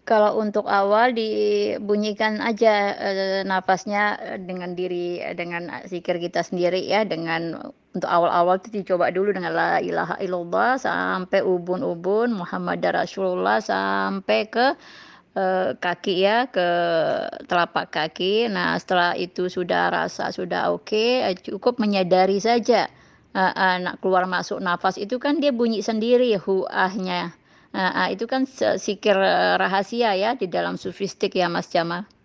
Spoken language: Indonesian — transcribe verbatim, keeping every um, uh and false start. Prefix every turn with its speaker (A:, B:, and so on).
A: Kalau untuk awal dibunyikan aja, eee, napasnya, eee, dengan diri eee, dengan zikir kita sendiri ya, dengan untuk awal-awal tuh dicoba dulu dengan la ilaha illallah sampai ubun-ubun, Muhammadar Rasulullah sampai ke, eee, kaki ya, ke telapak kaki. Nah, setelah itu sudah rasa sudah oke, eee, cukup menyadari saja heeh, nak keluar masuk nafas itu kan dia bunyi sendiri hu-ahnya. Heeh, itu kan se zikir, eee, rahasia ya di dalam sufistik ya, Mas Jamal.